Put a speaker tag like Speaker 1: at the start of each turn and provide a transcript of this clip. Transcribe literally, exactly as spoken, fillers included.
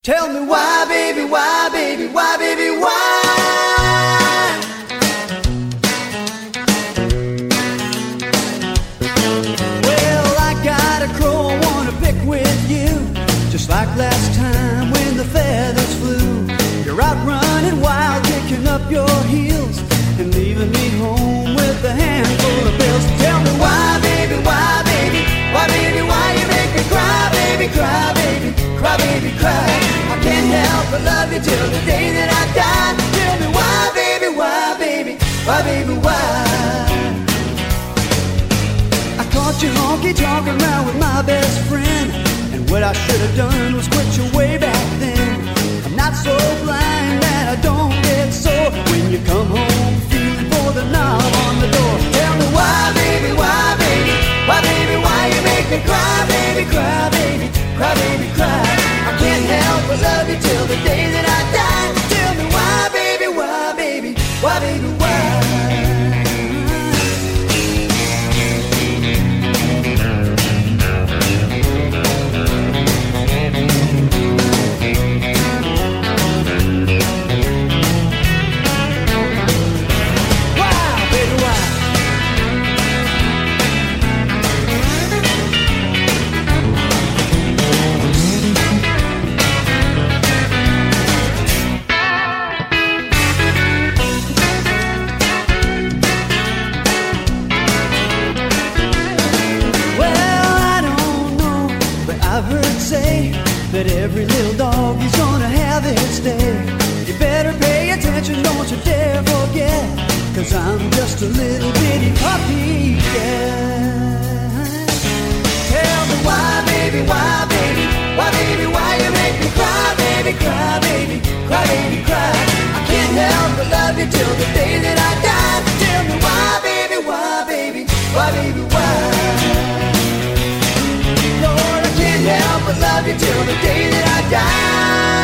Speaker 1: Tell me why, baby, why, baby, why, baby, why? Well, I got a crow I wanna pick with you, just like last time when the feathers flew. You're out running wild, kicking up your heels, and leaving me home with a handful of bills. Tell me why, baby, why, baby, why, baby, why you make me cry, baby, cry, baby, cry, baby, cry. I can't help but love you till the day that I die. Tell me why, baby, why, baby, why, baby, why? I caught you honky-tonk around with my best friend, and what I should have done was quit you way back then. I'm not so blind that I don't get sore when you come home feeling for the knob on the door. Tell me why, baby, why, baby, why, baby, why you make me cry, baby, cry, baby, cry, baby, cry. I can't help but love you till the day that I die. Tell me why, baby, why, baby, why, baby, why? I've heard say that every little dog is gonna have its day. You better pay attention, don't you dare forget, 'cause I'm just a little bitty copycat. Tell me why, baby, why, baby, why, baby, why you make me cry, baby, cry, baby, cry, baby, cry. I can't help but love you till the day that I die. Tell me why, baby, why, baby, why, baby, why? Help but love you till the day that I die.